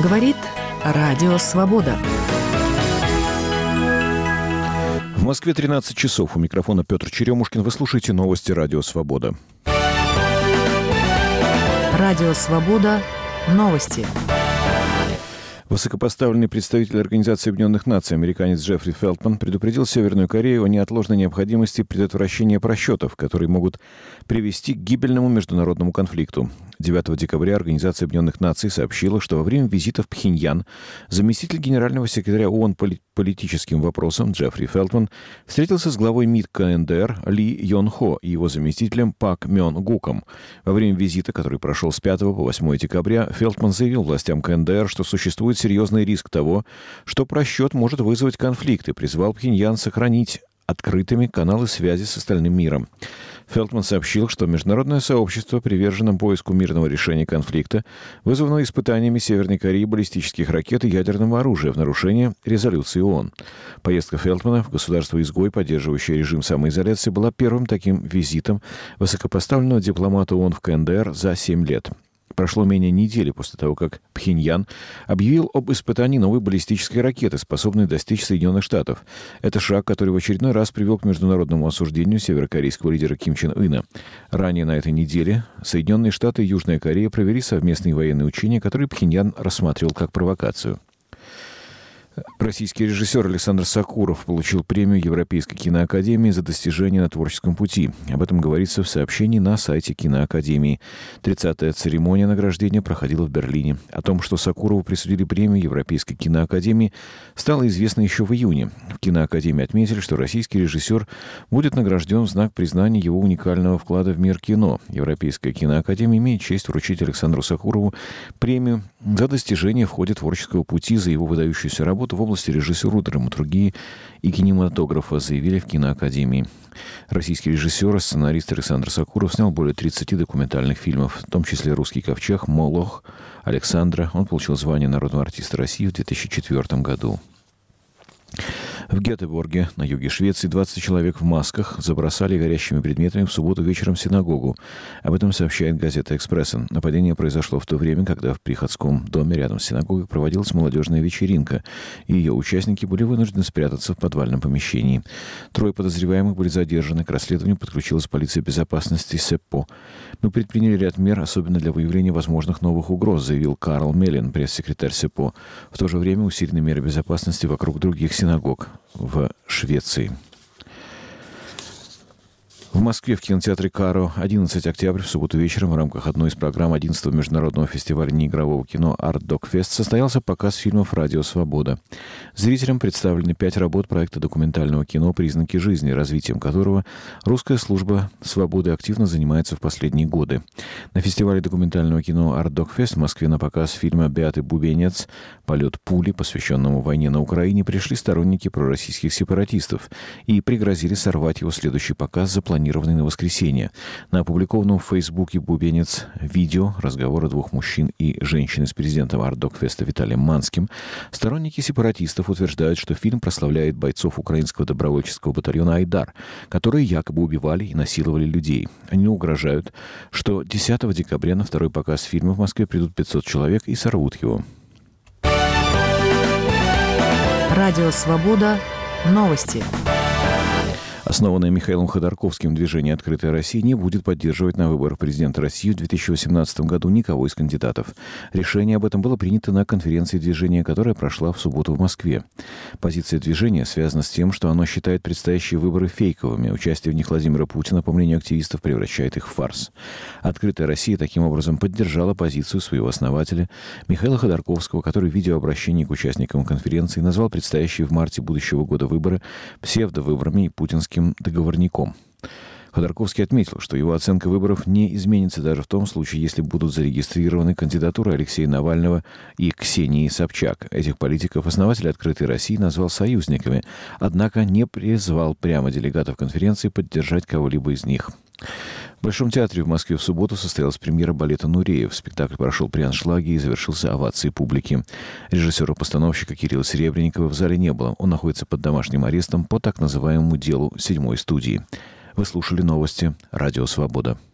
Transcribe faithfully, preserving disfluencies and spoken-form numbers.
Говорит Радио Свобода. В Москве тринадцать часов. У микрофона Петр Черемушкин. Вы слушаете новости Радио Свобода. Радио Свобода. Новости. Высокопоставленный представитель Организации Объединенных Наций, американец Джеффри Фелтман, предупредил Северную Корею о неотложной необходимости предотвращения просчетов, которые могут привести к гибельному международному конфликту. девятого декабря Организация Объединенных Наций сообщила, что во время визита в Пхеньян заместитель генерального секретаря ООН по политическим вопросам Джеффри Фелтман встретился с главой МИД КНДР Ли Йон Хо и его заместителем Пак Мён Гуком. Во время визита, который прошел с пятого по восьмое декабря, Фелтман заявил властям КНДР, что существует серьезный риск того, что просчет может вызвать конфликт, и призвал Пхеньян сохранить открытыми каналы связи с остальным миром. Фелтман сообщил, что международное сообщество привержено поиску мирного решения конфликта, вызванного испытаниями Северной Кореи баллистических ракет и ядерного оружия в нарушение резолюции ООН. Поездка Фелтмана в государство-изгой, поддерживающее режим самоизоляции, была первым таким визитом высокопоставленного дипломата ООН в КНДР за семь лет. Прошло менее недели после того, как Пхеньян объявил об испытании новой баллистической ракеты, способной достичь Соединенных Штатов. Это шаг, который в очередной раз привел к международному осуждению северокорейского лидера Ким Чен Ына. Ранее на этой неделе Соединенные Штаты и Южная Корея провели совместные военные учения, которые Пхеньян рассматривал как провокацию. Российский режиссер Александр Сокуров получил премию Европейской киноакадемии за достижения на творческом пути. Об этом говорится в сообщении на сайте киноакадемии. тридцатая церемония награждения проходила в Берлине. О том, что Сокурову присудили премию Европейской киноакадемии, стало известно еще в июне. В киноакадемии отметили, что российский режиссер будет награжден в знак признания его уникального вклада в мир кино. Европейская киноакадемия имеет честь вручить Александру Сокурову премию за достижения в ходе творческого пути, за его выдающуюся работу в области режиссуры, драматургии и кинематографа, заявили в киноакадемии. Российский режиссер и сценарист Александр Сокуров снял более тридцати документальных фильмов, в том числе «Русский ковчег», «Молох», «Александра». Он получил звание народного артиста России в две тысячи четвёртом году. В Гетеборге, на юге Швеции, двадцать человек в масках забросали горящими предметами в субботу вечером синагогу. Об этом сообщает газета «Экспрессен». Нападение произошло в то время, когда в приходском доме рядом с синагогой проводилась молодежная вечеринка, и ее участники были вынуждены спрятаться в подвальном помещении. Трое подозреваемых были задержаны. К расследованию подключилась полиция безопасности СЭПО. «Мы предприняли ряд мер, особенно для выявления возможных новых угроз», заявил Карл Меллен, пресс-секретарь СЭПО. В то же время усилены меры безопасности вокруг других синагог в Швеции. В Москве в кинотеатре «Каро» одиннадцатого октября в субботу вечером в рамках одной из программ одиннадцатого международного фестиваля неигрового кино «Арт Док Фест» состоялся показ фильмов «Радио Свобода». Зрителям представлены пять работ проекта документального кино «Признаки жизни», развитием которого русская служба свободы активно занимается в последние годы. На фестивале документального кино «Арт Док Фест» в Москве на показ фильма Беаты Бубенец «Полет пули», посвященному войне на Украине, пришли сторонники пророссийских сепаратистов и пригрозили сорвать его следующий показ, запланированный на воскресенье. На опубликованном в Фейсбуке Бубенец видео разговора двух мужчин и женщины с президентом Арт-Док-Феста Виталием Манским сторонники сепаратистов утверждают, что фильм прославляет бойцов украинского добровольческого батальона «Айдар», которые якобы убивали и насиловали людей. Они угрожают, что десятого декабря на второй показ фильма в Москве придут пятьсот человек и сорвут его. Радио Свобода. Новости. Основанное Михаилом Ходорковским движение «Открытая Россия» не будет поддерживать на выборах президента России в две тысячи восемнадцатом году никого из кандидатов. Решение об этом было принято на конференции движения, которая прошла в субботу в Москве. Позиция движения связана с тем, что оно считает предстоящие выборы фейковыми. Участие в них Владимира Путина, по мнению активистов, превращает их в фарс. «Открытая Россия» таким образом поддержала позицию своего основателя Михаила Ходорковского, который в видеообращении к участникам конференции назвал предстоящие в марте будущего года выборы псевдовыборами и путинским договорником. Ходорковский отметил, что его оценка выборов не изменится даже в том случае, если будут зарегистрированы кандидатуры Алексея Навального и Ксении Собчак. Этих политиков основатель «Открытой России» назвал союзниками, однако не призвал прямо делегатов конференции поддержать кого-либо из них. В Большом театре в Москве в субботу состоялась премьера балета «Нуреев». Спектакль прошел при аншлаге и завершился овацией публики. Режиссера-постановщика Кирилла Серебренникова в зале не было. Он находится под домашним арестом по так называемому делу седьмой студии. Вы слушали новости «Радио Свобода».